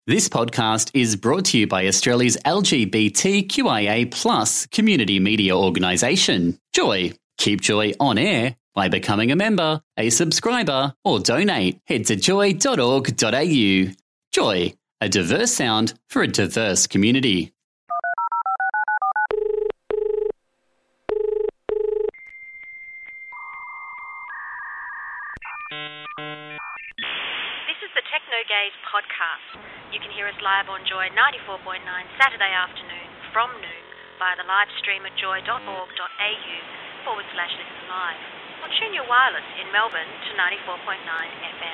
This podcast is brought to you by Australia's LGBTQIA+ community media organisation, Joy. Keep Joy on air by becoming a member, a subscriber, or donate. Head to joy.org.au. Joy, a diverse sound for a diverse community. This is the Techno Gaze podcast. You can hear us live on Joy 94.9 Saturday afternoon from noon via the live stream at joy.org.au/listen live. Or tune your wireless in Melbourne to 94.9 FM.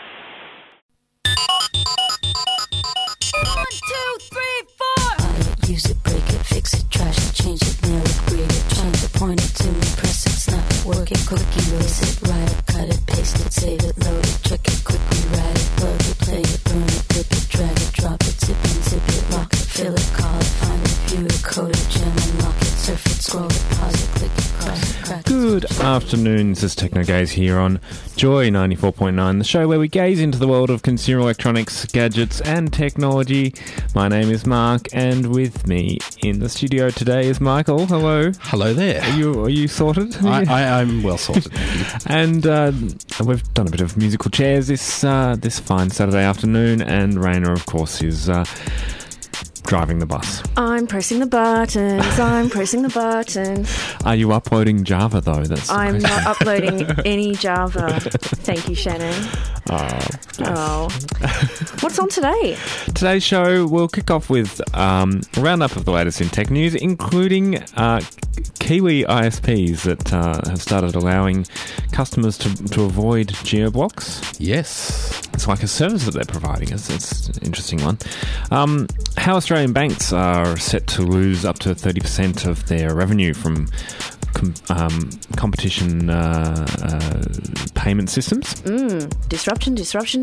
1, 2, 3, 4. Use it, break it, fix it, trash it, change it, nail it, grade it, trying to point it to me, press it, snap it, work it, cook it, erase it, write it, cut it, paste it, save it, load it, check it, quickly write it, plug it, play it, burn it, rip it, drag it, drop it, zip and zip it, lock it, fill it, call it, find it, view it, code it, jam and lock it, surf it, scroll it, pause it, click it, cross it, crack it. Good afternoon, this is Techno Gaze here on Joy 94.9, the show where we gaze into the world of consumer electronics, gadgets and technology. My name is Mark, and with me in the studio today is Michael. Hello. Hello there. Are you sorted? I'm well sorted. And we've done a bit of musical chairs this fine Saturday afternoon, and Raina, of course, is driving the bus. I'm pressing the buttons. I'm pressing the buttons. Are you uploading Java, though? I'm not uploading any Java. Thank you, Shannon. Oh. What's on today? Today's show, we'll kick off with a roundup of the latest in tech news, including Kiwi ISPs that have started allowing customers to avoid geo-blocks. Yes. It's like a service that they're providing. It's an interesting one. How Australian banks are set to lose up to 30% of their revenue from competition payment systems. Disruption.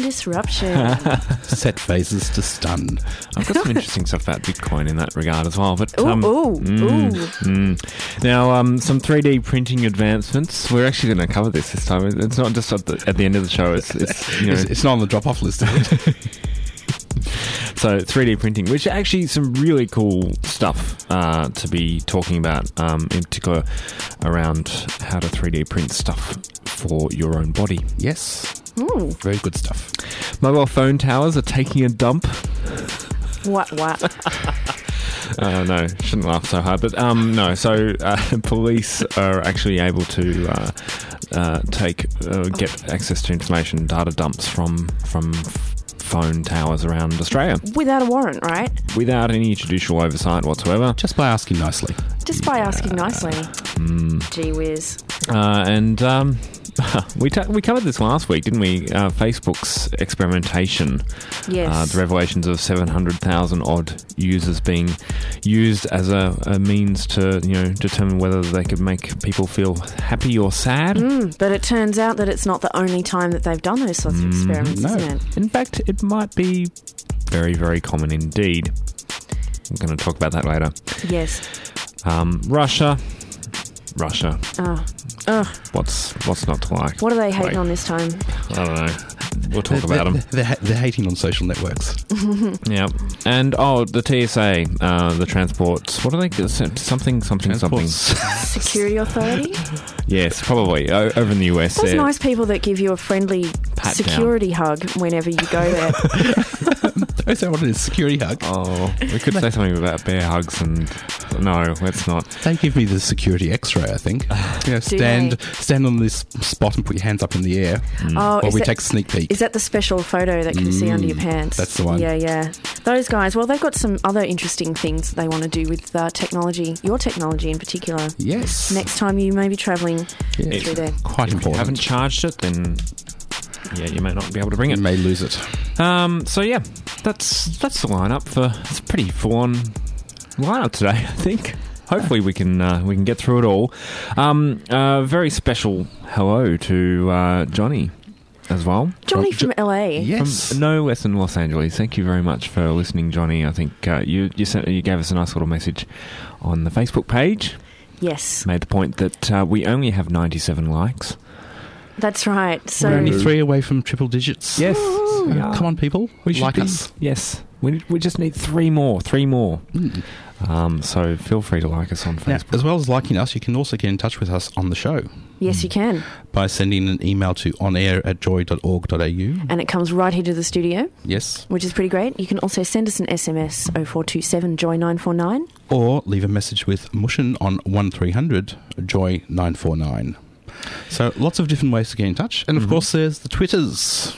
Set phases to stun. I've got some interesting stuff about Bitcoin in that regard as well. But ooh. Now, some 3D printing advancements. We're actually going to cover this time. It's not just at the end of the show. It's not on the drop-off list, is it? So 3D printing, which are actually some really cool stuff to be talking about, in particular around how to 3D print stuff for your own body. Yes. Ooh. Very good stuff. Mobile phone towers are taking a dump. What? No, shouldn't laugh so hard. But no, so police are actually able to get access to information, data dumps from phone towers around Australia. Without a warrant, right? Without any judicial oversight whatsoever. Just by asking nicely. Gee whiz. We covered this last week, didn't we? Facebook's experimentation. Yes. The revelations of 700,000 odd users being used as a means to, determine whether they could make people feel happy or sad. But it turns out that it's not the only time that they've done those sorts of experiments, isn't it? In fact, it might be very, very common indeed. I'm going to talk about that later. Yes. Russia. What's not to like? What are they hating on this time? I don't know. We'll talk about them. They're hating on social networks. Yeah. And, the TSA, the transports, what are they? Something. Security authority? Yes, probably. Over in the US. Those nice people that give you a friendly security hug whenever you go there. Is that what it is? Security hug? Oh, we could say something about bear hugs and... No, let's not. They give me the security X-ray, I think. Stand on this spot and put your hands up in the air while we take a sneak peek. Is that the special photo that can see under your pants? That's the one. Yeah. Those guys, well, they've got some other interesting things they want to do with technology, your technology in particular. Yes. Next time you may be travelling through there. Quite important. If you haven't charged it, then... Yeah, you may not be able to bring it. You may lose it. So yeah, that's the lineup for. It's a pretty full-on lineup today, I think. Hopefully we can get through it all. Very special hello to Johnny as well. Johnny from LA. Yes. From no less than Los Angeles. Thank you very much for listening, Johnny. I think you gave us a nice little message on the Facebook page. Yes. Made the point that we only have 97 likes. That's right. So we're only 3 away from triple digits. Yes. Come on, people. We should like be, us. Yes. We just need 3 more. So feel free to like us on Now, Facebook. as well as liking us, you can also get in touch with us on the show Yes, you can. by sending an email to onair@joy.org.au. And it comes right here to the studio, Yes. which is pretty great. You can also send us an SMS 0427 Joy 949. Or leave a message with Mushin on 1300 Joy 949. So lots of different ways to get in touch. And of course there's the Twitters.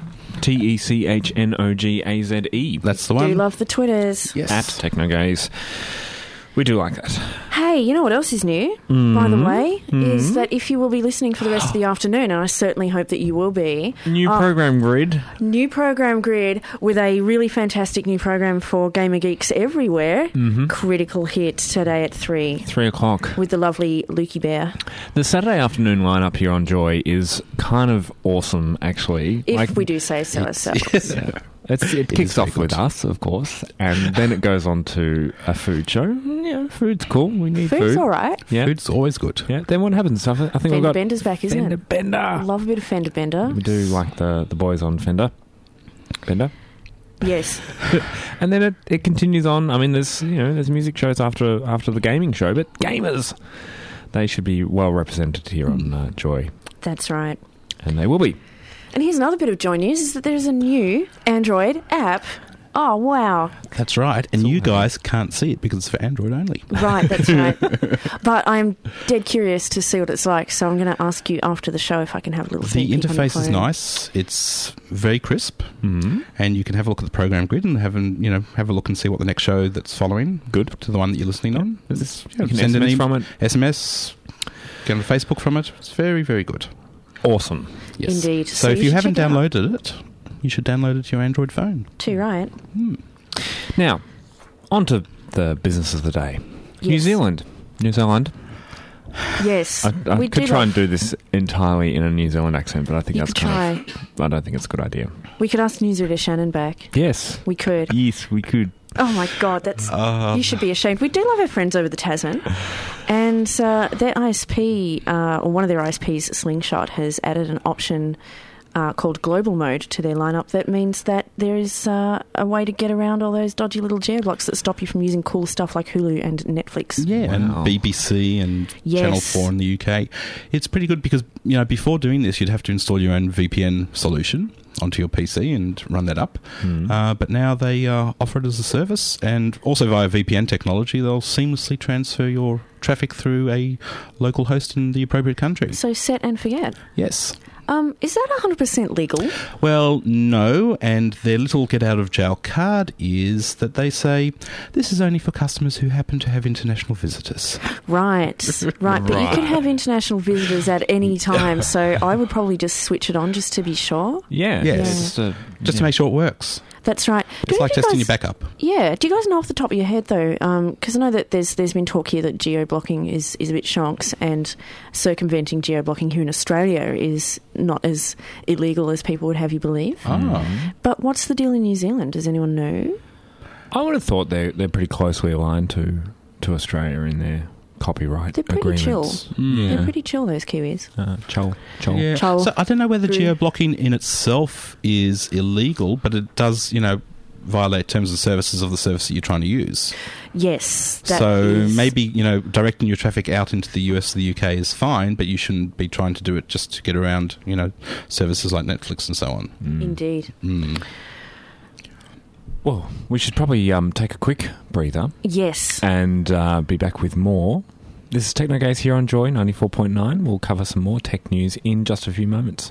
TECHNOGAZE. That's the Do one. love the Twitters. Yes. At Technogaze. We do like that. Hey, you know what else is new, by the way, is that if you will be listening for the rest of the afternoon, and I certainly hope that you will be, New program grid. new program grid with a really fantastic new program for gamer geeks everywhere. Critical Hit today at 3 3 o'clock. with the lovely Lukey Bear. The Saturday afternoon lineup here on Joy is kind of awesome, actually. If we do say so ourselves. It kicks very off with good. us, of course, and then it goes on to a food show. Yeah, food's cool. We need Food's food. all right. Yeah, Food's always good. yeah. Then what happens? I think we've Fender got Bender's back, isn't Fender it? Bender. I love a bit of Fender Bender. We do like the boys on Fender Bender, Yes. and then it continues on. I mean, there's music shows after the gaming show, but gamers, they should be well represented here on Joy, That's right. and they will be. And here's another bit of Joy news, is that there's a new Android app. Oh, wow. That's right. And you guys can't see it because it's for Android only. Right, that's right. But I'm dead curious to see what it's like, so I'm going to ask you after the show if I can have a little The sneak peek on your interface is phone. nice. It's very crisp. And you can have a look at the program grid and have a look and see what the next show that's following. Good to the one that you're listening on. You can Send an SMS email- from it. SMS. Get on Facebook from it. It's very, very good. Awesome. Yes. Indeed. So So if you you should haven't check it out. downloaded it, you should download it to your Android phone. Too right. Now, on to the business of the day. New Yes. Zealand. Yes. I We could do try love- and do this entirely in a New Zealand accent, but I think You that's could I don't think it's a good idea. We could ask News Reader Shannon back. Yes. We could. Yes, we could. Oh my God, that's you should be ashamed. We do love our friends over the Tasman, and their ISP, or one of their ISPs, Slingshot, has added an option called Global Mode to their lineup. That means that there is a way to get around all those dodgy little geo-blocks that stop you from using cool stuff like Hulu and Netflix. Yeah, and Wow. BBC and Yes. Channel 4 in the UK. It's pretty good because, before doing this, you'd have to install your own VPN solution onto your PC and run that up. But now they offer it as a service, and also via VPN technology, they'll seamlessly transfer your traffic through a local host in the appropriate country. So set and forget. Yes. Is that 100% legal? Well, no, and their little get-out-of-jail card is that they say, this is only for customers who happen to have international visitors. Right. But you could have international visitors at any time, so I would probably just switch it on just to be sure. Yeah. Yes. Just to make sure it works. That's right. It's like testing your backup. Yeah. Do you guys know off the top of your head, though, because I know that there's been talk here that geo-blocking is a bit shonks, and circumventing geo-blocking here in Australia is not as illegal as people would have you believe. Oh. But what's the deal in New Zealand? Does anyone know? I would have thought they're pretty closely aligned to Australia in their copyright They're pretty agreements. They're pretty chill, those Kiwis. Chol. Yeah. Chol. So I don't know whether True. geo-blocking in itself is illegal, but it does, violate terms and services of the service that you're trying to use. Yes. that So is- maybe, directing your traffic out into the US or the UK is fine, but you shouldn't be trying to do it just to get around, services like Netflix and so on. Indeed. Well, we should probably take a quick breather Yes. and be back with more. This is Technogaze here on Joy 94.9. We'll cover some more tech news in just a few moments.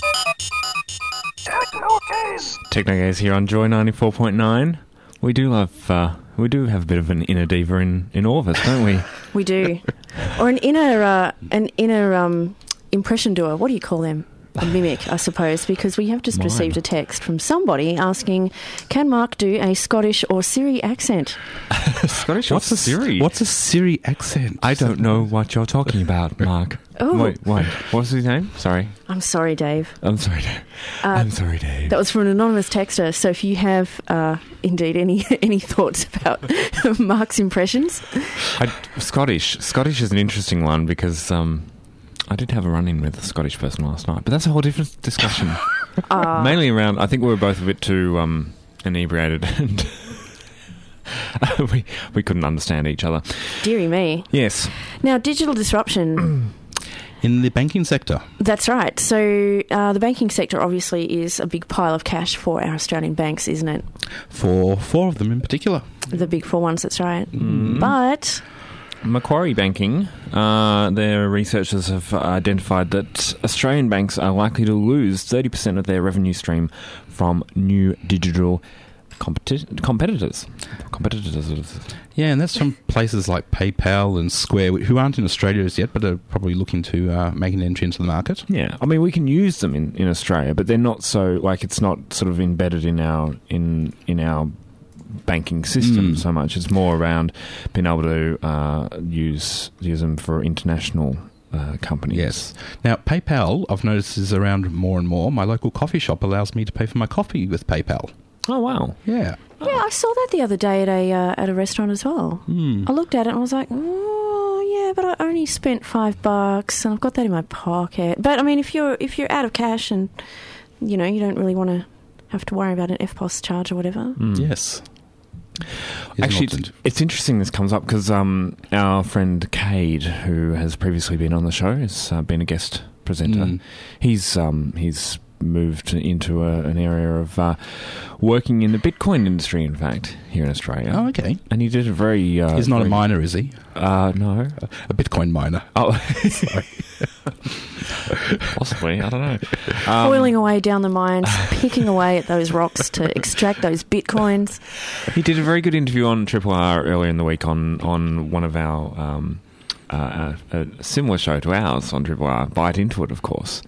Technogaze here on Joy 94.9. We do have a bit of an inner diva in all of us, don't we? We do. Or an inner impression doer. What do you call them? A mimic, I suppose, because we have just Mime. received a text from somebody asking, can Mark do a Scottish or Siri accent? Scottish. What's a Siri? What's a Siri accent? I don't know what you're talking about, Mark. Oh. Wait. What's his name? Sorry. I'm sorry, Dave. I'm sorry, Dave. I'm sorry, Dave. That was from an anonymous texter, so if you have indeed any thoughts about Mark's impressions. Scottish is an interesting one because I did have a run-in with a Scottish person last night, but that's a whole different discussion. Mainly around, I think we were both a bit too inebriated and we couldn't understand each other. Deary me. Yes. Now, digital disruption. In the banking sector. That's right. So the banking sector obviously is a big pile of cash for our Australian banks, isn't it? For 4 of them in particular. The big 4 ones, that's right. But Macquarie Banking, their researchers have identified that Australian banks are likely to lose 30% of their revenue stream from new digital competitors. Yeah, and that's from places like PayPal and Square, who aren't in Australia as yet, but are probably looking to make an entry into the market. Yeah, I mean, we can use them in Australia, but they're not so, like, it's not sort of embedded in our banking system so much. It's more around being able to use them for international companies. Yes. Now, PayPal, I've noticed, is around more and more. My local coffee shop allows me to pay for my coffee with PayPal. Oh, wow. Yeah. yeah, I saw that the other day at a restaurant as well. I looked at it and I was like, oh yeah, but I only spent $5 and I've got that in my pocket. But I mean, if you're out of cash and you don't really want to have to worry about an FPOS charge or whatever. Yes. Actually, it's interesting this comes up because our friend Cade, who has previously been on the show, has been a guest presenter. He's moved into an area of working in the Bitcoin industry, in fact, here in Australia. Oh, okay. And he did a very... He's not a miner, is he? No. A Bitcoin miner. Oh, sorry. Possibly, I don't know. Toiling away down the mines, picking away at those rocks to extract those bitcoins. He did a very good interview on Triple R earlier in the week on one of our... a similar show to ours on Triple R, Bite Into It, of course.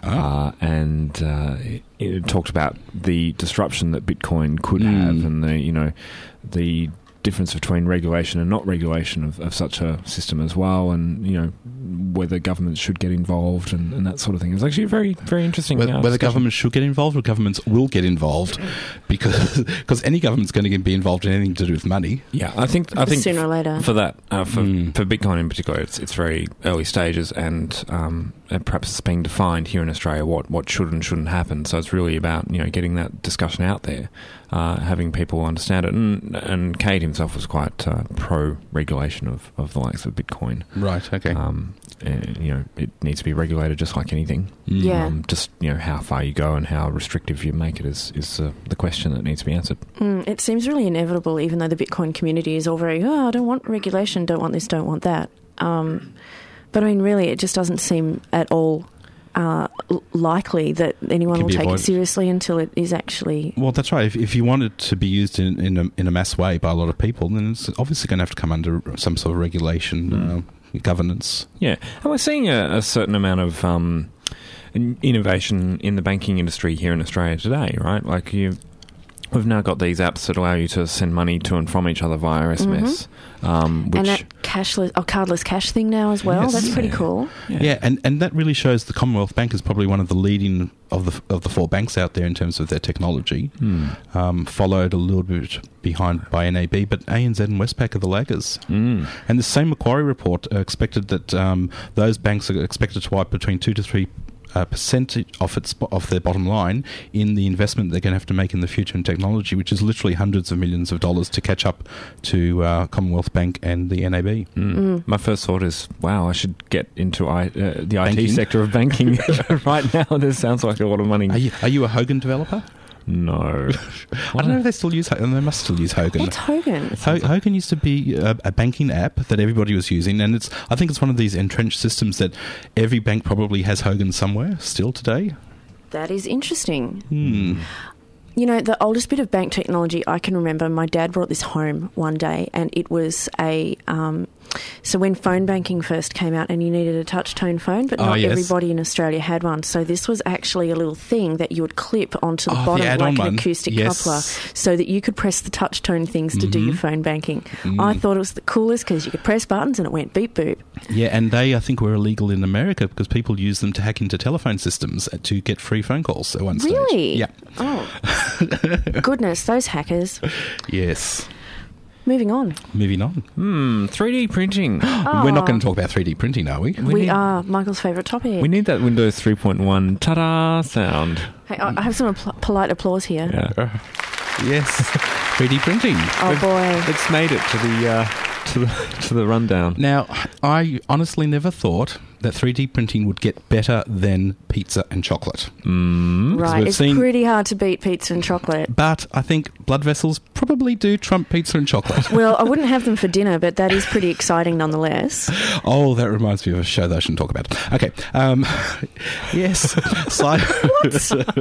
And it talked about the disruption that Bitcoin could have, and the difference between regulation and not regulation of such a system as well, and whether governments should get involved and that sort of thing. It was actually a very, very interesting. Whether governments should get involved or governments will get involved, because any government's going to be involved in anything to do with money. Yeah, I think sooner or later for that for Bitcoin in particular, it's very early stages, and perhaps it's being defined here in Australia what should and shouldn't happen. So it's really about getting that discussion out there, having people understand it, and Cade himself was quite pro regulation of the likes of Bitcoin. Right. Okay. It needs to be regulated just like anything. Yeah. Just how far you go and how restrictive you make it is the question that needs to be answered. It seems really inevitable, even though the Bitcoin community is all very, I don't want regulation, don't want this, don't want that. But I mean, really, it just doesn't seem at all likely that anyone will take it seriously until it is actually... Well, that's right. If you want it to be used in a mass way by a lot of people, then it's obviously going to have to come under some sort of regulation, governance. Yeah. And we're seeing a certain amount of innovation in the banking industry here in Australia today, right? Like we've now got these apps that allow you to send money to and from each other via SMS. And that cardless cash thing now as well. Yes. That's pretty cool. Yeah, and that really shows the Commonwealth Bank is probably one of the leading of the 4 banks out there in terms of their technology. Followed a little bit behind by NAB, but ANZ and Westpac are the laggers. And the same Macquarie report expected that those banks are expected to wipe between 2 to 3% of their bottom line in the investment they're going to have to make in the future in technology, which is literally hundreds of millions of dollars to catch up to Commonwealth Bank and the NAB. My first thought is, wow, I should get into the IT sector of banking right now. This sounds like a lot of money. Are you a Hogan developer? No. I don't know if they still use Hogan. They must still use Hogan. What's Hogan? Hogan used to be a banking app that everybody was using, and I think it's one of these entrenched systems that every bank probably has Hogan somewhere still today. That is interesting. The oldest bit of bank technology I can remember, my dad brought this home one day, and it was a... so when phone banking first came out and you needed a touch-tone phone, but not everybody in Australia had one. So this was actually a little thing that you would clip onto the bottom like an acoustic coupler so that you could press the touch-tone things to do your phone banking. I thought it was the coolest because you could press buttons and it went beep boop. Yeah, and they, I think, were illegal in America because people used them to hack into telephone systems to get free phone calls at one stage. Really? Yeah. Oh. Goodness, those hackers. Yes. Moving on. 3D printing. We're not going to talk about 3D printing, are we? We are Michael's favourite topic. We need that Windows 3.1 ta-da sound. Hey, I have some polite applause here. Yeah. Yes, 3D printing. Oh boy. It's made it to the rundown. Now, I honestly never thought that 3D printing would get better than pizza and chocolate. Right, we've it's seen- pretty hard to beat pizza and chocolate. But I think blood vessels probably do trump pizza and chocolate. Well, I wouldn't have them for dinner, but that is pretty exciting nonetheless. Oh, that reminds me of a show that I shouldn't talk about. Okay. Yes. We'll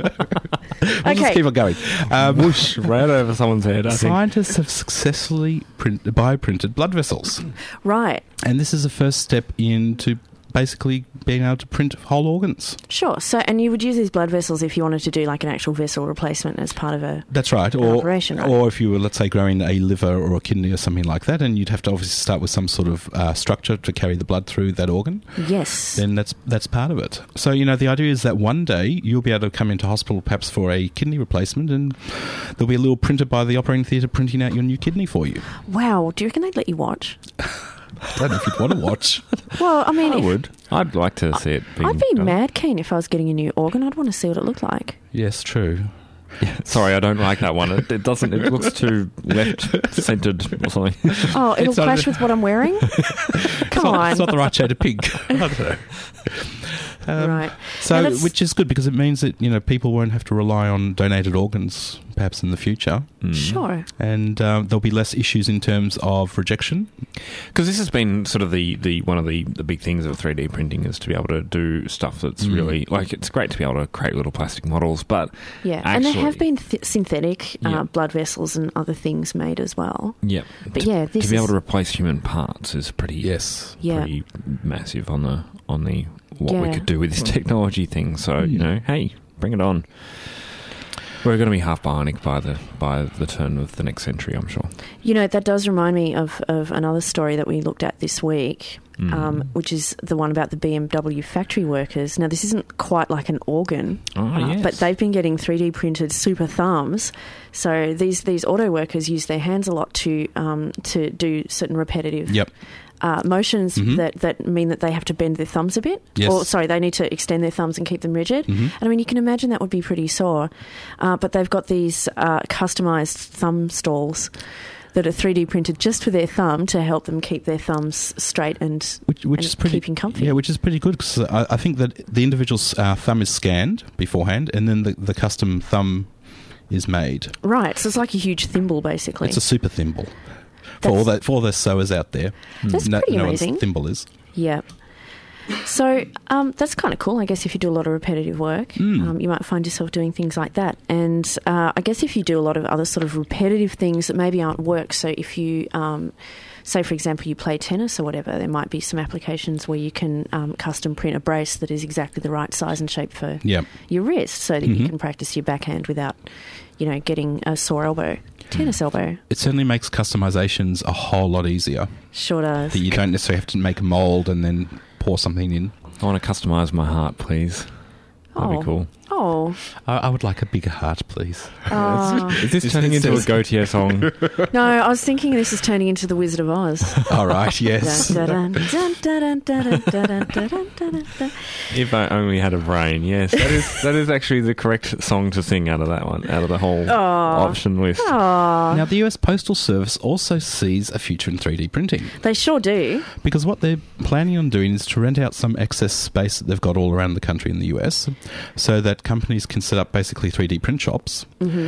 just keep on going. Whoosh, right over someone's head, I think. Scientists have successfully bioprinted blood vessels. Right. And this is the first step into basically being able to print whole organs. Sure. So, and you would use these blood vessels if you wanted to do like an actual vessel replacement as part of a That's right. an operation, right? Or if you were, let's say, growing a liver or a kidney or something like that, and you'd have to obviously start with some sort of structure to carry the blood through that organ. Yes. Then that's part of it. So, the idea is that one day you'll be able to come into hospital perhaps for a kidney replacement, and there'll be a little printer by the operating theatre printing out your new kidney for you. Wow. Do you reckon they'd let you watch? I don't know if you'd want to watch. Well, I mean, I would. I'd like to see it being I'd be done. mad keen if I was getting a new organ. I'd want to see what it looked like. Yes, true. Sorry, I don't like that one. It doesn't. It looks too left-centered or something. Oh, it'll It's not- clash with what I'm wearing? Come on. It's not the right shade of pink. I don't know. Right. So, Now that's- which is good because it means that people won't have to rely on donated organs perhaps in the future, Sure. and there'll be less issues in terms of rejection. Because this has been sort of the one of the big things of 3D printing is to be able to do stuff that's really like it's great to be able to create little plastic models, but Yeah, and there actually- have been synthetic Yeah. blood vessels and other things made as well. yeah, But yeah, this to be able is- to replace human parts is pretty Yes. Yeah. pretty massive on the what we Yeah. could do with this technology thing. So hey, bring it on. We're going to be half bionic by the turn of the next century, I'm sure. That does remind me of another story that we looked at this week, which is the one about the BMW factory workers. Now, this isn't quite like an organ, Yes. but they've been getting 3D printed super thumbs. So these auto workers use their hands a lot to do certain repetitive Yep. motions that mean that they have to bend their thumbs a bit. Yes. Or, sorry, they need to extend their thumbs and keep them rigid. And I mean, you can imagine that would be pretty sore. But they've got these customised thumb stalls that are 3D printed just for their thumb to help them keep their thumbs straight and Which is pretty keeping comfy. Yeah, which is pretty good because I think that the individual's thumb is scanned beforehand, and then the custom thumb is made. Right, so it's like a huge thimble, basically. It's a super thimble. For all the sewers out there, That's pretty know amazing. what a thimble is. Yeah. So that's kind of cool. I guess if you do a lot of repetitive work, you might find yourself doing things like that. And I guess if you do a lot of other sort of repetitive things that maybe aren't work, so if you, say, for example, you play tennis or whatever, there might be some applications where you can custom print a brace that is exactly the right size and shape for Yep. your wrist so that you can practice your backhand without, getting a sore elbow. Tennis elbow. It certainly makes customizations a whole lot easier. Sure does. That you don't necessarily have to make a mold and then pour something in. I want to customise my heart, please. That'd be cool. Oh. I would like a bigger heart, please. Is this turning into a Gautier song? No, I was thinking this is turning into The Wizard of Oz. All right, yes. Dun, dun, dun, dun, dun, dun, dun, dun, dun, dun, dun. If I only had a brain, yes. That is actually the correct song to sing out of that one, out of the whole option list. Aw, Now, the US Postal Service also sees a future in 3D printing they sure do. because what they're planning on doing is to rent out some excess space that they've got all around the country in the US so that companies can set up basically 3D print shops.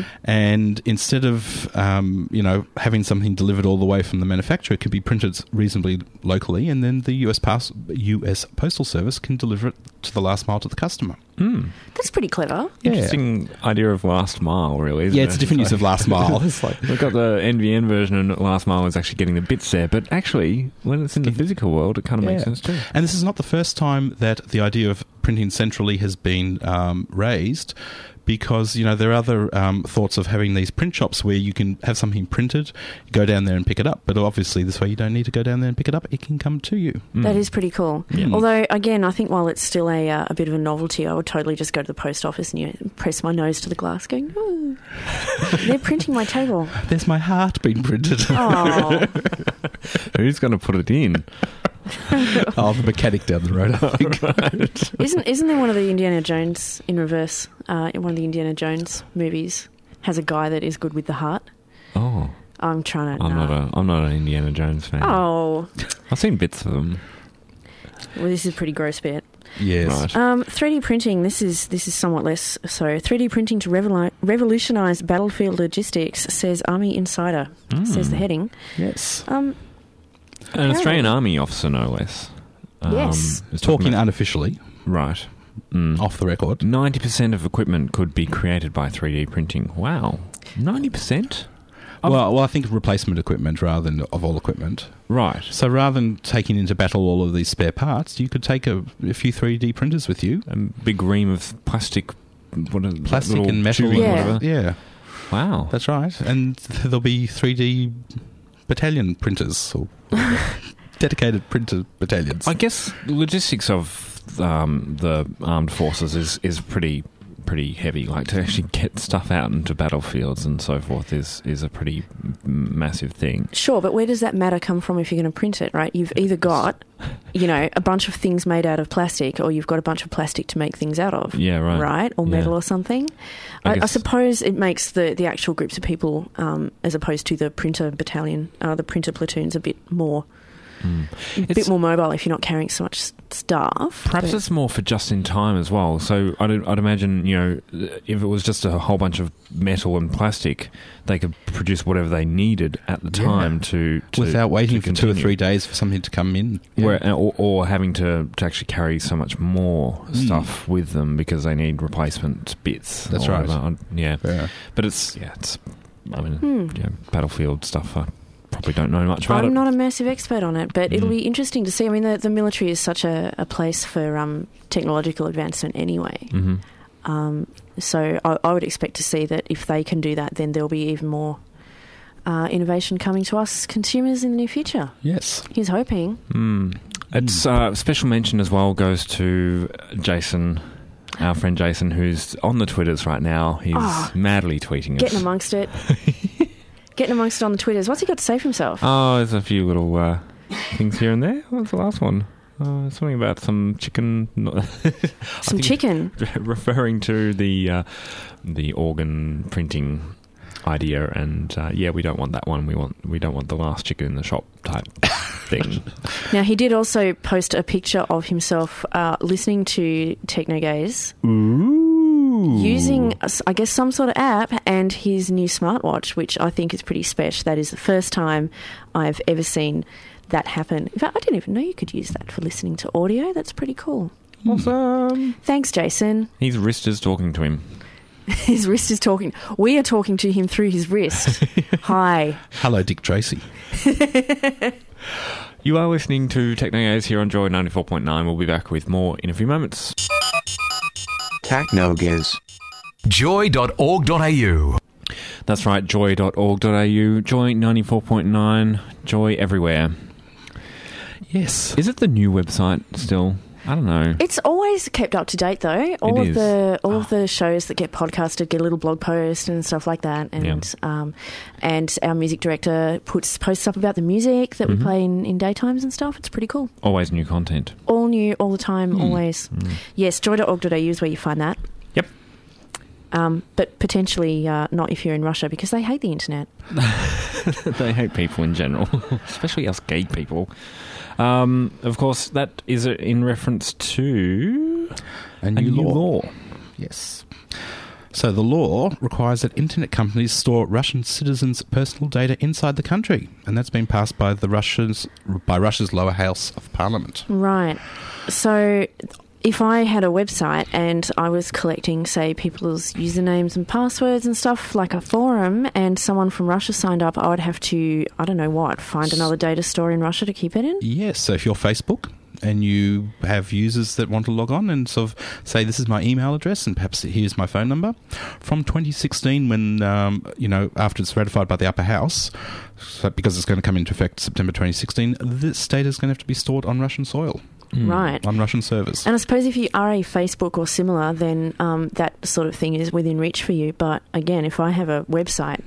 And instead of, having something delivered all the way from the manufacturer, it could be printed reasonably locally, and then the US Postal Service can deliver it to the last mile to the customer. That's pretty clever. Interesting idea of last mile, really. Isn't Yeah, it's a different use of last mile. It's like we've got the NVN version, and last mile is actually getting the bits there. But actually, when it's in the physical world, it kind of makes sense too. And this is not the first time that the idea of printing centrally has been raised, because there are other thoughts of having these print shops where you can have something printed, go down there and pick it up. But obviously, this way you don't need to go down there and pick it up; it can come to you. That is pretty cool. Although, again, I think while it's still a bit of a novelty, I would totally just go to the post office and press my nose to the glass going, ooh, they're printing my table. There's my heart being printed. Oh, Who's going to put it in? Oh, the mechanic down the road, I think. Isn't there one of the Indiana Jones in reverse? In one of the Indiana Jones movies, has a guy that is good with the heart. Oh, I'm trying to. I'm not an Indiana Jones fan. Oh, I've seen bits of them. well, this is a pretty gross bit. Yes. Right. 3D printing. This is somewhat less so. 3D printing to revolutionise battlefield logistics, says Army Insider. Says the heading. Yes. An Australian Army officer, no less. Yes. is Talking unofficially, right. off the record. 90% of equipment could be created by 3D printing. Wow. 90%? Well, I think replacement equipment rather than of all equipment. Right. So rather than taking into battle all of these spare parts, you could take a few 3D printers with you. A big ream of plastic... Plastic little and metal. tubing, Yeah. whatever. Yeah, Wow. that's right. And there'll be 3D battalion printers or dedicated printer battalions. I guess the logistics of the armed forces is pretty heavy. Like, to actually get stuff out into battlefields and so forth is a pretty massive thing. Sure, but where does that matter come from if you're going to print it, right? You've either got, a bunch of things made out of plastic, or you've got a bunch of plastic to make things out of. Yeah, right. Right? Or metal Yeah. or something. I I guess- suppose it makes the actual groups of people, as opposed to the printer battalion, the printer platoons, a bit more... A bit It's- more mobile if you're not carrying so much stuff. Perhaps but- it's more for just in time as well. So I'd imagine, if it was just a whole bunch of metal and plastic, they could produce whatever they needed at the time to Without waiting to for 2 or continue. 3 days for something to come in. Yeah. Or having to actually carry so much more stuff with them because they need replacement bits. That's or right. whatever. Yeah. Yeah. But battlefield stuff. I probably don't know much about it. I'm not a massive expert on it, but it'll be interesting to see. I mean, the military is such a place for technological advancement anyway. Mm-hmm. So I would expect to see that if they can do that, then there'll be even more innovation coming to us consumers in the near future. Yes. He's hoping. It's special mention as well goes to Jason, our friend Jason, who's on the Twitters right now. He's madly tweeting us. Getting amongst it. Getting amongst it on the Twitters. What's he got to say for himself? Oh, there's a few little things here and there. What's the last one? Something about some chicken. Some chicken. Referring to the organ printing idea, and we don't want that one. We don't want the last chicken in the shop type thing. Now, he did also post a picture of himself listening to Technogaze. Using, I guess, some sort of app and his new smartwatch, which I think is pretty special. That is the first time I've ever seen that happen. In fact, I didn't even know you could use that for listening to audio. That's pretty cool. Awesome. Thanks, Jason. His wrist is talking to him. His wrist is talking. We are talking to him through his wrist. Hi. Hello, Dick Tracy. You are listening to Technogaze here on Joy 94.9. We'll be back with more in a few moments. Technogaze. Joy.org.au. That's right, joy.org.au, Joy 94.9, Joy everywhere. Yes. Is it the new website still? I don't know. It's always kept up to date, though. All is. of the shows that get podcasted get a little blog post and stuff like that. And and our music director posts up about the music that we play in daytimes and stuff. It's pretty cool. Always new content. All new, all the time, always. Yes, joy.org.au is where you find that. Yep. But potentially not if you're in Russia, because they hate the internet. They hate people in general, especially us gay people. Of course, that is in reference to A new law. Yes. So the law requires that internet companies store Russian citizens' personal data inside the country, and that's been passed by Russia's lower house of parliament. Right. So if I had a website and I was collecting, say, people's usernames and passwords and stuff, like a forum, and someone from Russia signed up, I would have to, I don't know what, find another data store in Russia to keep it in? Yes. So if you're Facebook and you have users that want to log on and sort of say, this is my email address and perhaps here's my phone number, from 2016 when, after it's ratified by the upper house, so because it's going to come into effect September 2016, this data is going to have to be stored on Russian soil. Right. On Russian servers. And I suppose if you are a Facebook or similar, then that sort of thing is within reach for you. But again, if I have a website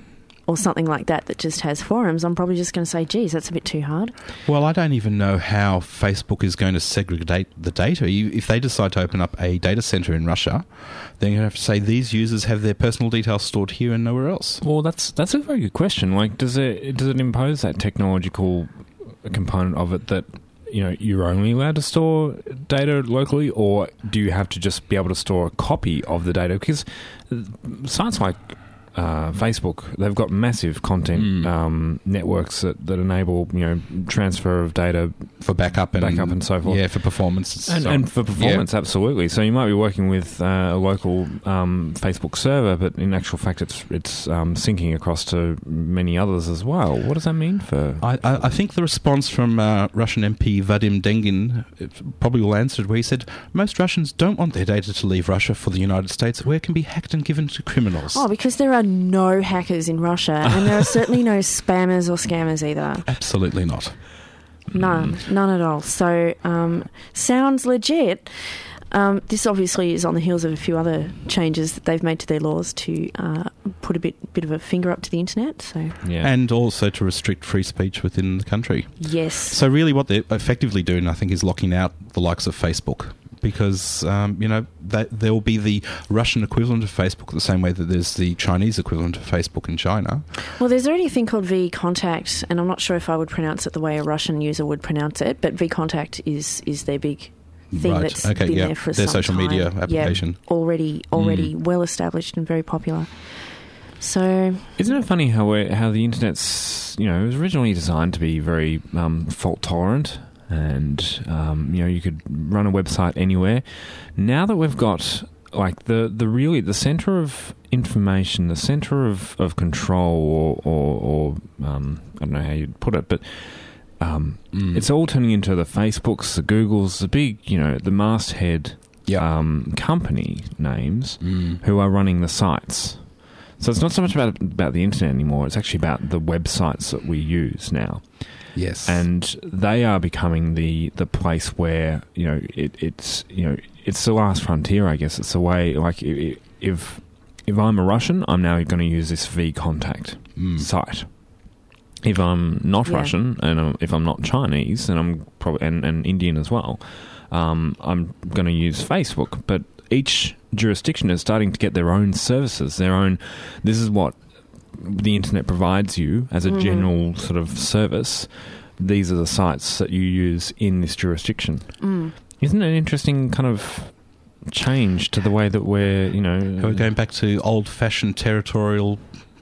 or something like that just has forums, I'm probably just going to say, geez, that's a bit too hard. Well, I don't even know how Facebook is going to segregate the data. If they decide to open up a data center in Russia, then you have to say these users have their personal details stored here and nowhere else. Well, that's a very good question. Like, does it impose that technological component of it that, you're only allowed to store data locally, or do you have to just be able to store a copy of the data? Because sites like Facebook, they've got massive content networks that enable transfer of data for backup and so forth. Yeah, for performance and for performance, absolutely. So you might be working with a local Facebook server, but in actual fact, it's syncing across to many others as well. What does that mean for? I think the response from Russian MP Vadim Dengin probably will answer it, where he said most Russians don't want their data to leave Russia for the United States, where it can be hacked and given to criminals. Oh, because there are no hackers in Russia, and there are certainly no spammers or scammers either. Absolutely not. None at all. So, sounds legit. This obviously is on the heels of a few other changes that they've made to their laws to put a bit of a finger up to the internet. So, and also to restrict free speech within the country. Yes. So really what they're effectively doing, I think, is locking out the likes of Facebook. Because, there will be the Russian equivalent of Facebook the same way that there's the Chinese equivalent of Facebook in China. Well, there's already a thing called vContact, and I'm not sure if I would pronounce it the way a Russian user would pronounce it, but vContact is their big thing that's been there for their some social time. media application. Yeah, already well established and very popular. So, isn't it funny how the internet's, it was originally designed to be very fault tolerant? And you could run a website anywhere. Now that we've got like the center of information, the center of control, or I don't know how you'd put it, but it's all turning into the Facebooks, the Googles, the big, the masthead company names who are running the sites. So it's not so much about the internet anymore. It's actually about the websites that we use now. Yes, and they are becoming the place where it's the last frontier. I guess it's the way. Like if I'm a Russian, I'm now going to use this vContact site. If I'm not Russian and if I'm not Chinese, and I'm probably and Indian as well, I'm going to use Facebook. But each jurisdiction is starting to get their own services, their own. This is what the internet provides you as a general sort of service. These are the sites that you use in this jurisdiction. Isn't it an interesting kind of change to the way that we're going back to old-fashioned territorial,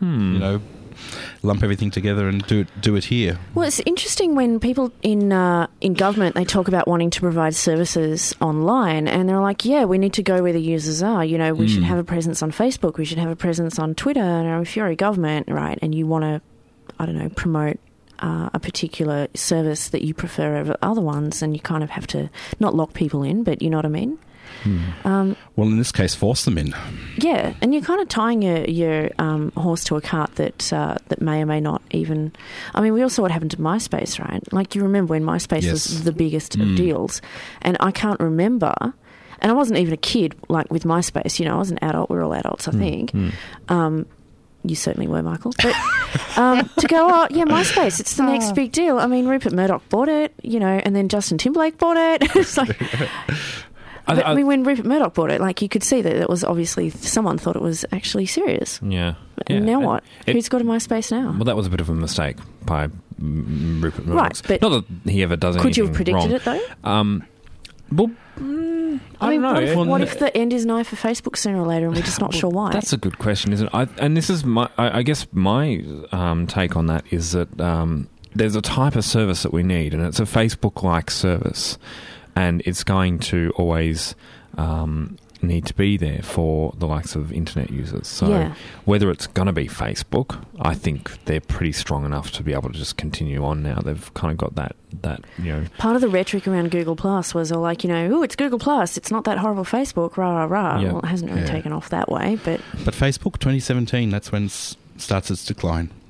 lump everything together and do it here. Well, it's interesting when people in government, they talk about wanting to provide services online, and they're like, yeah, we need to go where the users are. We should have a presence on Facebook, we should have a presence on Twitter. And if you're a government, right, and you want to, I don't know, promote a particular service that you prefer over other ones, then you kind of have to not lock people in, but you know what I mean? Well, in this case, force them in. Yeah, and you're kind of tying your horse to a cart that may or may not even. I mean, we all saw what happened to MySpace, right? Like, you remember when MySpace was the biggest of deals, and I can't remember. And I wasn't even a kid, like, with MySpace. I was an adult. We're all adults, I think. You certainly were, Michael. But to go, MySpace, it's the next big deal. I mean, Rupert Murdoch bought it, and then Justin Timberlake bought it. It's like. I mean, when Rupert Murdoch bought it, like, you could see that it was obviously someone thought it was actually serious. Yeah. And now what? Who's got a MySpace now? Well, that was a bit of a mistake by Rupert Murdoch. Right, but not that he ever does anything could you have predicted wrong. it, though? Well, I don't know. What if the end is nigh for Facebook sooner or later and we're just not sure why? That's a good question, isn't it? And this is I guess my take on that is that there's a type of service that we need, and it's a Facebook-like service. And it's going to always need to be there for the likes of internet users. So whether it's going to be Facebook, I think they're pretty strong enough to be able to just continue on now. They've kind of got that Part of the rhetoric around Google Plus was all like, it's Google Plus, it's not that horrible Facebook, rah, rah, rah. Yeah. Well, it hasn't really taken off that way. But Facebook 2017, that's when it starts its decline.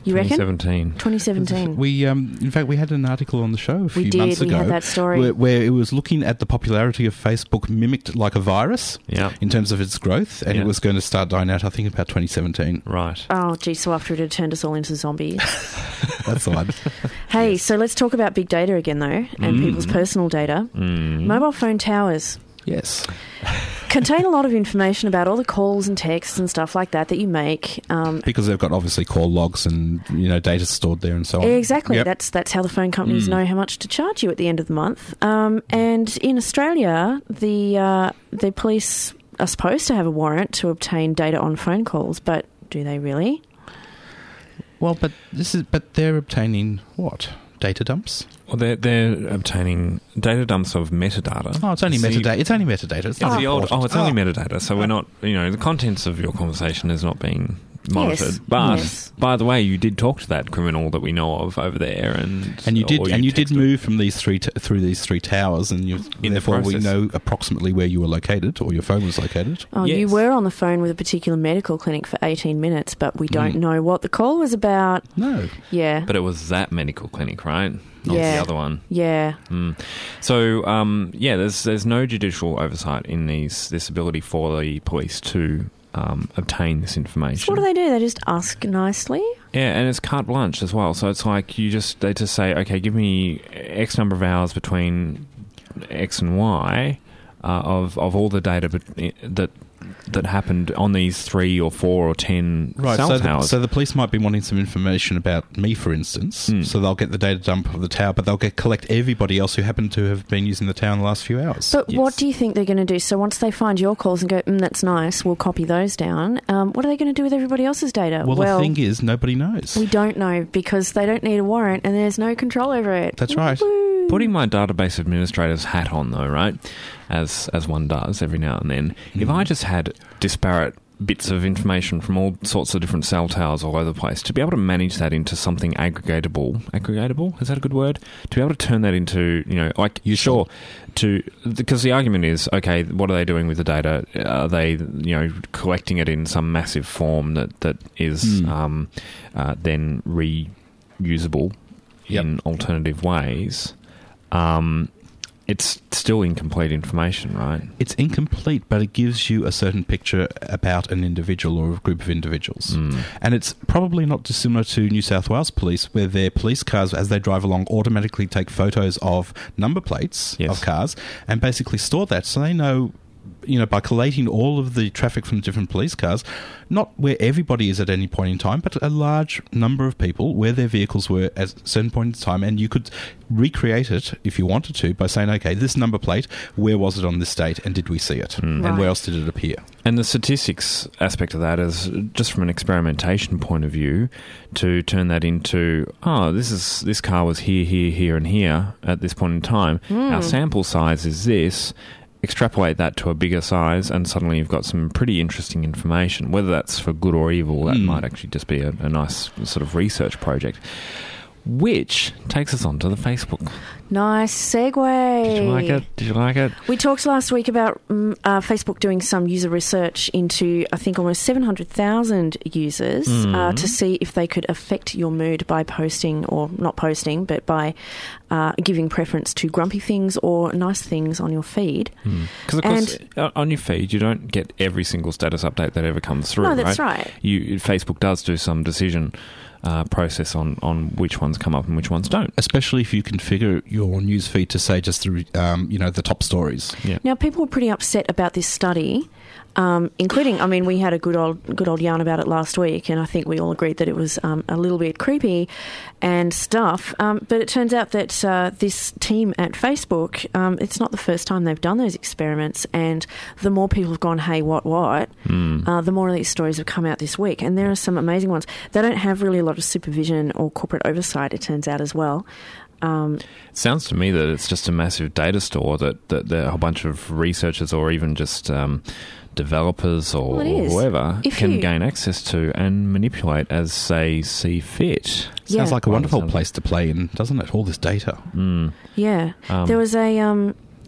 You reckon? 2017. 2017. We, in fact, we had an article on the show a few months ago. We had that story. Where it was looking at the popularity of Facebook mimicked like a virus in terms of its growth, and it was going to start dying out, I think, about 2017. Right. Oh, gee, so after it had turned us all into zombies. That's the one. Hey, so let's talk about big data again, though, and people's personal data. Mobile phone towers. Yes. Contain a lot of information about all the calls and texts and stuff like that you make. Because they've got obviously call logs and data stored there and so on. Exactly. Yep. That's how the phone companies know how much to charge you at the end of the month. And in Australia, the police are supposed to have a warrant to obtain data on phone calls, but do they really? Well, but they're obtaining what? Data dumps? Well, they're obtaining data dumps of metadata. Oh, it's only metadata. It's only metadata. It's not only important. metadata. So we're not, the contents of your conversation is not being monitored. But by the way, you did talk to that criminal that we know of over there, and you did move from these three through these three towers, and therefore we know approximately where you were located or your phone was located. Oh, yes. You were on the phone with a particular medical clinic for 18 minutes, but we don't know what the call was about. No. Yeah. But it was that medical clinic, right? Not the other one. Yeah. So, there's no judicial oversight in this ability for the police to obtain this information. So what do? They just ask nicely? Yeah, and it's carte blanche as well. So it's like they just say, okay, give me X number of hours between X and Y of all the data that happened on these 3 or 4 or 10 cell towers. So the police might be wanting some information about me, for instance. So they'll get the data dump of the tower, but they'll collect everybody else who happened to have been using the tower in the last few hours. But what do you think they're going to do? So once they find your calls and go, that's nice, we'll copy those down. What are they going to do with everybody else's data? Well, the thing is, nobody knows. We don't know because they don't need a warrant and there's no control over it. That's right. Woo-hoo. Putting my database administrator's hat on, though, right, as one does every now and then, if I just had disparate bits of information from all sorts of different cell towers all over the place, to be able to manage that into something aggregatable, is that a good word? To be able to turn that into, because the argument is, okay, what are they doing with the data? Are they, collecting it in some massive form that is then reusable in alternative ways? It's still incomplete information, right? It's incomplete, but it gives you a certain picture about an individual or a group of individuals. And it's probably not dissimilar to New South Wales Police, where their police cars, as they drive along, automatically take photos of number plates of cars and basically store that, so they know, by collating all of the traffic from different police cars, not where everybody is at any point in time, but a large number of people where their vehicles were at a certain point in time, and you could recreate it if you wanted to by saying, okay, this number plate, where was it on this date and did we see it? And where else did it appear? And the statistics aspect of that is just from an experimentation point of view, to turn that into, this car was here and here at this point in time. Our sample size is this. Extrapolate that to a bigger size, and suddenly you've got some pretty interesting information. Whether that's for good or evil, that might actually just be a nice sort of research project. Which takes us on to the Facebook. Nice segue. Did you like it? We talked last week about Facebook doing some user research into, I think, almost 700,000 users to see if they could affect your mood by posting, or not posting, but by giving preference to grumpy things or nice things on your feed. Because, of course, on your feed, you don't get every single status update that ever comes through, No, that's right. Facebook does do some decision process on which ones come up and which ones don't. Especially if you configure your news feed to say just the top stories. Yeah. Now, people were pretty upset about this study, including, we had a good old yarn about it last week, and I think we all agreed that it was a little bit creepy and stuff. But it turns out that this team at Facebook, it's not the first time they've done those experiments, and the more people have gone, hey, what, the more of these stories have come out this week, and there are some amazing ones. They don't have really a lot of supervision or corporate oversight, it turns out, as well. It sounds to me that it's just a massive data store that a whole bunch of researchers or even just developers or whoever can gain access to and manipulate as they see fit. Sounds like a wonderful place to play in, doesn't it? All this data. Yeah. There was a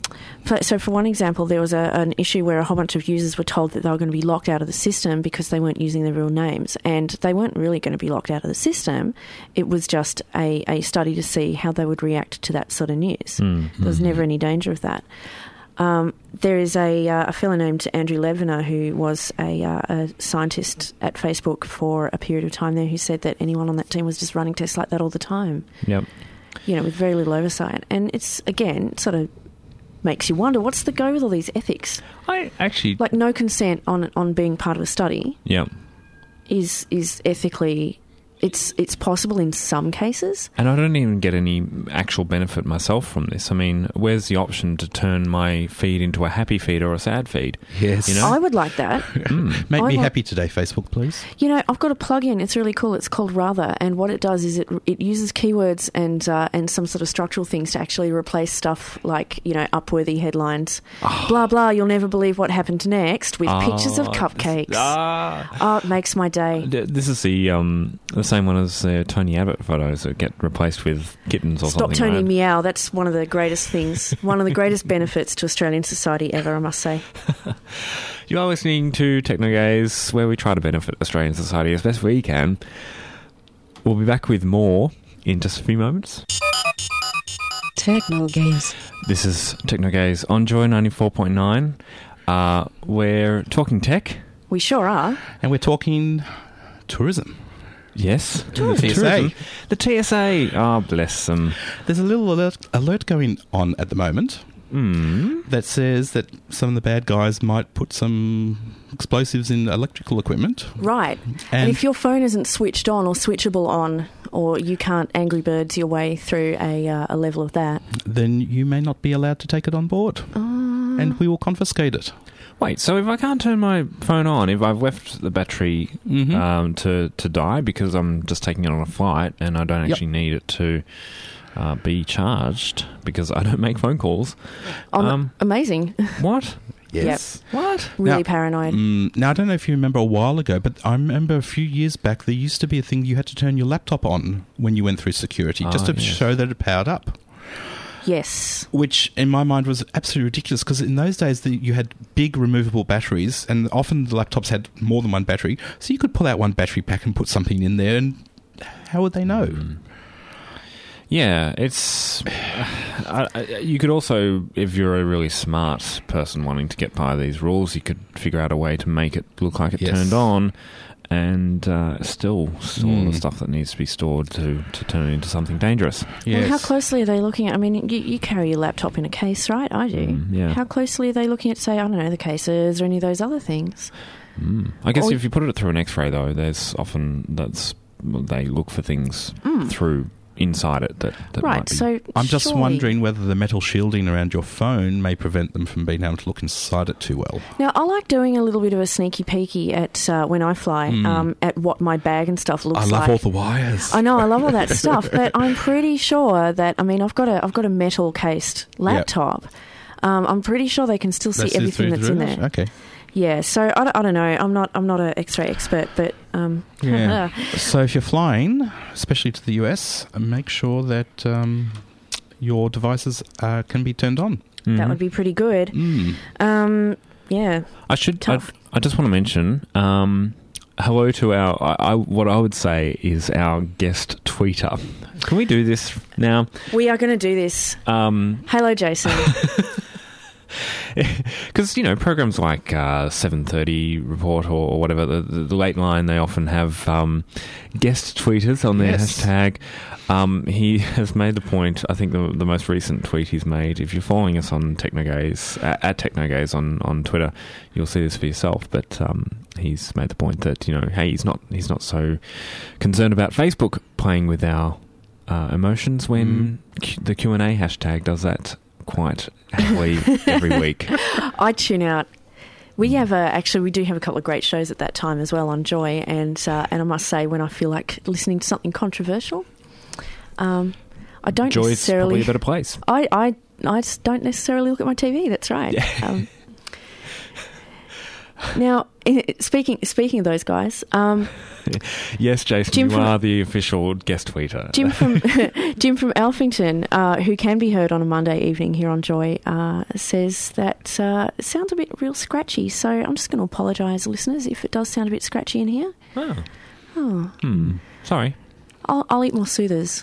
So for one example, there was an issue where a whole bunch of users were told that they were going to be locked out of the system because they weren't using their real names. And they weren't really going to be locked out of the system. It was just a study to see how they would react to that sort of news. There was never any danger of that. There is a fellow named Andrew Leviner who was a scientist at Facebook for a period of time there who said that anyone on that team was just running tests like that all the time. Yep. You know, with very little oversight. And it's, again, sort of makes you wonder, what's the go with all these ethics? I actually... Like, no consent on being part of a study Yeah. is ethically... It's possible in some cases. And I don't even get any actual benefit myself from this. I mean, where's the option to turn my feed into a happy feed or a sad feed? Yes. You know? I would like that. Make me I happy today, Facebook, please. You know, I've got a plug-in. It's really cool. It's called Rather, and what it does is it uses keywords and some sort of structural things to actually replace stuff like, you know, Upworthy headlines. Blah, blah, you'll never believe what happened next with pictures of cupcakes. It makes my day. This is the same one as Tony Abbott photos that get replaced with kittens or Stop something. Tony right? Meow. That's one of the greatest things. One of the greatest benefits to Australian society ever, I must say. You are listening to Technogaze, where we try to benefit Australian society as best we can. We'll be back with more in just a few moments. Technogaze. This is Technogaze on Joy 94.9. We're talking tech. We sure are. And we're talking tourism. Yes. TSA. The TSA. Oh, bless them. There's a little alert going on at the moment that says that some of the bad guys might put some explosives in electrical equipment. Right. And if your phone isn't switched on or switchable on, or you can't Angry Birds your way through a level of that, then you may not be allowed to take it on board. And we will confiscate it. Wait, so if I can't turn my phone on, if I've left the battery to die because I'm just taking it on a flight and I don't actually need it to be charged because I don't make phone calls. Amazing. What? Yes. Yep. What? Really paranoid. Now, I don't know if you remember a while ago, but I remember a few years back there used to be a thing you had to turn your laptop on when you went through security just to show that it powered up. Yes. Which, in my mind, was absolutely ridiculous because in those days you had big removable batteries and often the laptops had more than one battery. So you could pull out one battery pack and put something in there and how would they know? Yeah, it's... you could also, if you're a really smart person wanting to get by these rules, you could figure out a way to make it look like it turned on and still store the stuff that needs to be stored to turn it into something dangerous. Yes. Well, how closely are they looking at... I mean, you carry your laptop in a case, right? I do. Yeah. How closely are they looking at, say, I don't know, the cases or any of those other things? I guess if you put it through an X-ray, though, there's often... they look for things through... inside it that right, might be... so I'm just surely... wondering whether the metal shielding around your phone may prevent them from being able to look inside it too well. Now, I like doing a little bit of a sneaky peeky at when I fly, at what my bag and stuff looks like. I love all the wires. I know, I love all that stuff, but I'm pretty sure that, I mean, I've got a metal cased laptop. I'm pretty sure they can still see everything that's in there. Okay. Yeah, so I don't know. I'm not an X-ray expert, but So if you're flying, especially to the US, make sure that your devices can be turned on. That would be pretty good. Yeah. I just want to mention hello to our what I would say is our guest tweeter. Can we do this now? We are going to do this. Hello, Jason. Because, you know, programs like 7:30 Report or whatever, the late line, they often have guest tweeters on their hashtag. He has made the point, I think the most recent tweet he's made, if you're following us on Technogaze, at Technogaze on Twitter, you'll see this for yourself, but he's made the point that, you know, hey, he's not so concerned about Facebook playing with our emotions when the Q&A hashtag does that quite happily every week. I tune out. We have we do have a couple of great shows at that time as well on Joy, and I must say, when I feel like listening to something controversial, I don't Joy's necessarily... probably a better place. I just don't necessarily look at my TV. That's right. Now, speaking of those guys, Yes, Jason, Jim you from- are the official guest tweeter. Jim from Alphington, who can be heard on a Monday evening here on Joy, says that it sounds a bit real scratchy. So I'm just going to apologise, listeners, if it does sound a bit scratchy in here. Oh. Sorry. I'll eat more soothers.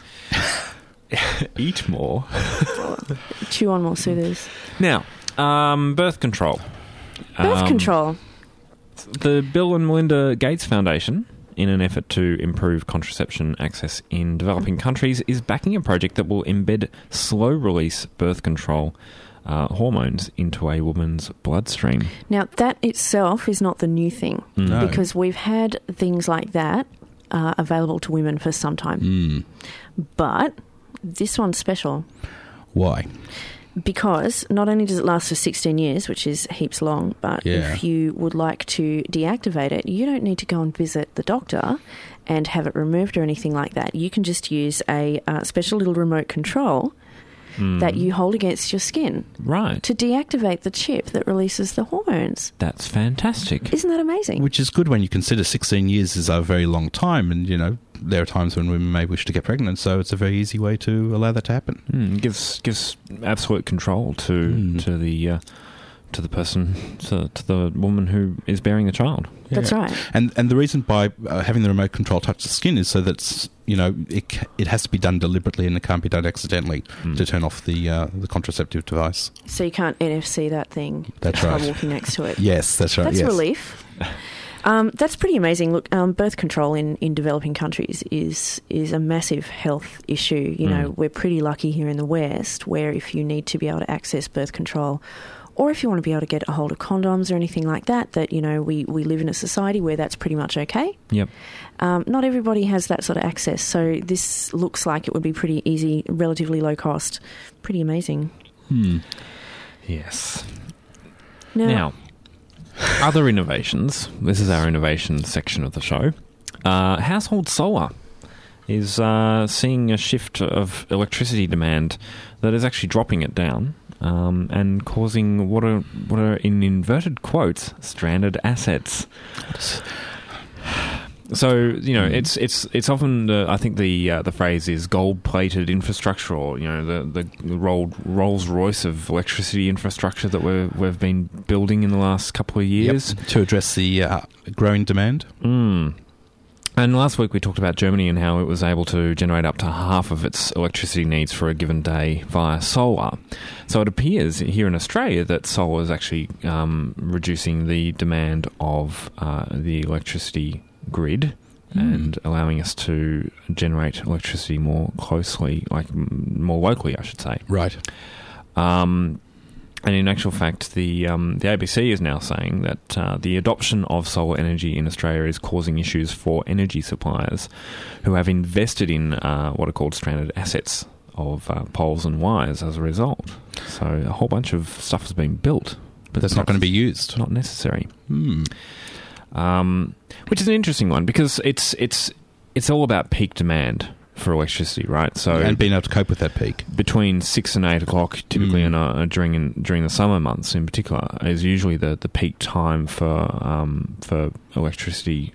Eat more. Chew on more soothers. Now, birth control. Birth control. The Bill and Melinda Gates Foundation, in an effort to improve contraception access in developing countries, is backing a project that will embed slow-release birth control hormones into a woman's bloodstream. Now, that itself is not the new thing, No. because we've had things like that available to women for some time. But this one's special Why? because not only does it last for 16 years, which is heaps long, but Yeah. if you would like to deactivate it, you don't need to go and visit the doctor and have it removed or anything like that. You can just use a special little remote control that you hold against your skin Right. to deactivate the chip that releases the hormones. That's fantastic. Isn't that amazing? Which is good when you consider 16 years is a very long time, and, you know, there are times when women may wish to get pregnant, so it's a very easy way to allow that to happen. Gives absolute control to the person, to the woman who is bearing the child. That's Yeah. right. And the reason by having the remote control touch the skin is so that, you know, it has to be done deliberately and it can't be done accidentally to turn off the contraceptive device. So you can't NFC that thing That's by right. walking next to it. Yes, that's right. That's yes. relief. That's pretty amazing. Look, birth control in developing countries is a massive health issue. You know, we're pretty lucky here in the West, where if you need to be able to access birth control, or if you want to be able to get a hold of condoms or anything like that, you know, we live in a society where that's pretty much okay. Yep. Not everybody has that sort of access, so this looks like it would be pretty easy, relatively low cost, pretty amazing. Yes. Now, Other innovations. This is our innovation section of the show. Household solar is seeing a shift of electricity demand that is actually dropping it down and causing what are in inverted quotes stranded assets. So, you know, it's often I think the phrase is gold-plated infrastructure, or, you know, the Rolls-Royce of electricity infrastructure that we've been building in the last couple of years. Yep, to address the growing demand. And last week we talked about Germany and how it was able to generate up to half of its electricity needs for a given day via solar. So it appears here in Australia that solar is actually reducing the demand of the electricity grid and allowing us to generate electricity more closely, more locally, I should say. Right. And in actual fact, the ABC is now saying that the adoption of solar energy in Australia is causing issues for energy suppliers who have invested in what are called stranded assets of poles and wires as a result. So a whole bunch of stuff has been built, but That's not going to be used. not necessary. Which is an interesting one because it's all about peak demand for electricity, right? So And being able to cope with that peak. between 6 and 8 o'clock, typically during the summer months in particular, is usually the peak time for electricity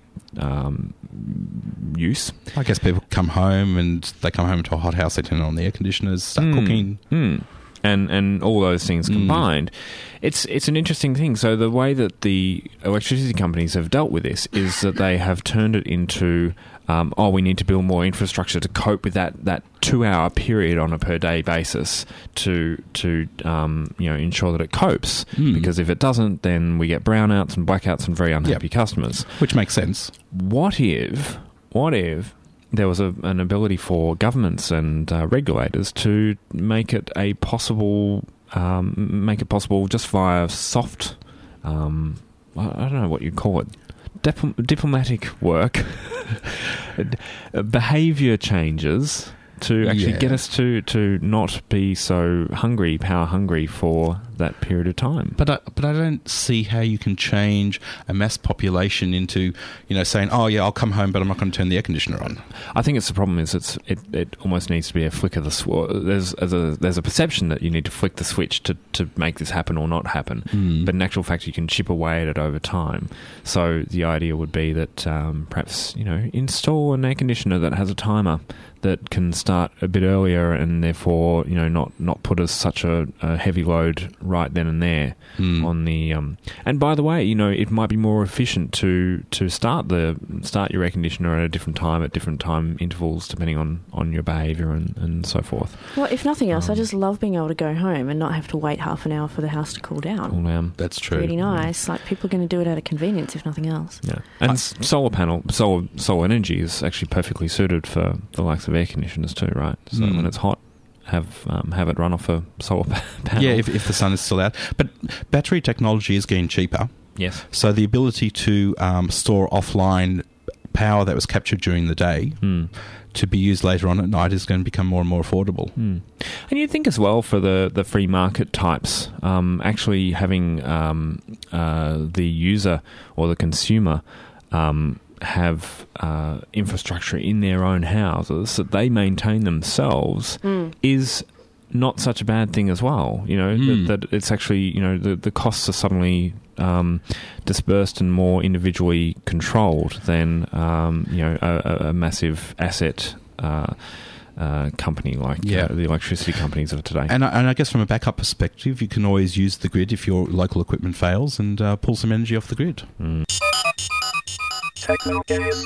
use. I guess people come home and they come home to a hot house, they turn on the air conditioners, start cooking. And all those things combined, it's an interesting thing. So the way that the electricity companies have dealt with this is that they have turned it into, we need to build more infrastructure to cope with that 2-hour period on a per day basis to ensure that it copes. Because if it doesn't, then we get brownouts and blackouts and very unhappy customers. Which makes sense. What if there was an ability for governments and regulators to make it possible just via soft, I don't know what you'd call it, diplomatic work, behaviour changes to actually get us to not be so power hungry for that period of time. But I don't see how you can change a mass population into, saying, oh yeah, I'll come home, but I'm not going to turn the air conditioner on. I think the problem is it almost needs to be a flick of the switch. There's a perception that you need to flick the switch to make this happen or not happen. But in actual fact, you can chip away at it over time. So the idea would be that perhaps install an air conditioner that has a timer that can start a bit earlier and therefore not put us such a heavy load right then and there on the and by the way, it might be more efficient to start your air conditioner at a different time at different time intervals depending on your behaviour and so forth. Well, if nothing else, I just love being able to go home and not have to wait half an hour for the house to cool down. That's true. Really nice. Like, people are going to do it out of convenience if nothing else. Yeah, and solar energy is actually perfectly suited for the likes of air conditioners too, right? So when it's hot, have it run off a solar panel. Yeah, if the sun is still out. But battery technology is getting cheaper. Yes. So the ability to store offline power that was captured during the day to be used later on at night is going to become more and more affordable. And you'd think as well for the free market types, actually having the user or the consumer have infrastructure in their own houses that they maintain themselves is not such a bad thing as well. That it's actually, the costs are suddenly dispersed and more individually controlled than a massive asset company like the electricity companies of today. And I guess from a backup perspective, you can always use the grid if your local equipment fails and pull some energy off the grid. Techno Gaze.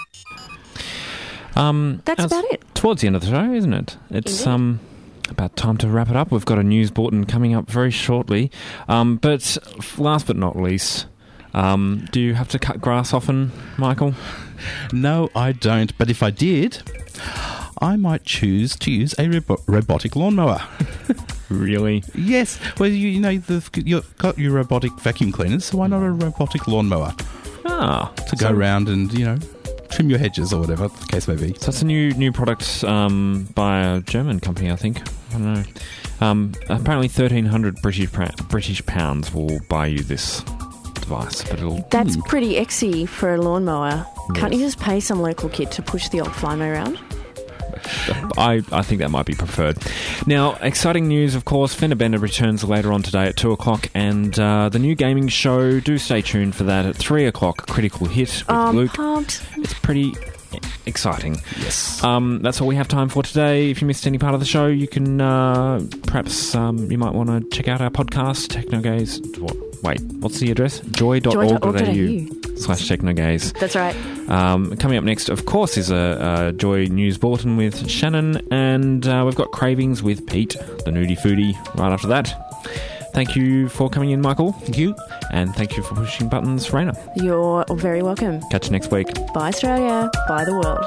That's about it. Towards the end of the show, isn't it? It's about time to wrap it up. We've got a news bulletin coming up very shortly. But last but not least, do you have to cut grass often, Michael? No, I don't. But if I did, I might choose to use a robotic lawnmower. Really? Yes. Well, you've got your robotic vacuum cleaners, so why not a robotic lawnmower? To go around and, trim your hedges or whatever the case may be. So it's a new product by a German company, I think. I don't know. Apparently 1,300 British pounds will buy you this device. But That's pretty exy for a lawnmower. Yes. Can't you just pay some local kid to push the old Flymo around? I think that might be preferred. Now, exciting news, of course. Fender Bender returns later on today at 2 o'clock, and the new gaming show, do stay tuned for that at 3 o'clock, Critical Hit with Luke. Pumped. It's pretty exciting. Yes. That's all we have time for today. If you missed any part of the show, you can perhaps you might want to check out our podcast, Technogaze. What's the address? joy.org.au/Technogaze. That's right. Coming up next, of course, is a Joy News Bulletin with Shannon, and we've got Cravings with Pete, the nudie foodie, right after that. Thank you for coming in, Michael. Thank you. And thank you for pushing buttons, Raina. You're very welcome. Catch you next week. Bye, Australia. Bye, the world.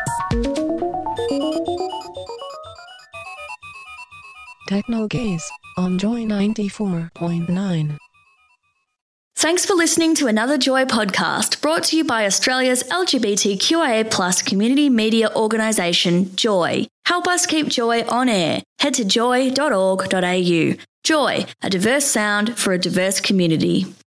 Technogaze on Joy 94.9. Thanks for listening to another Joy podcast brought to you by Australia's LGBTQIA+ community media organisation, Joy. Help us keep Joy on air. Head to joy.org.au. Joy, a diverse sound for a diverse community.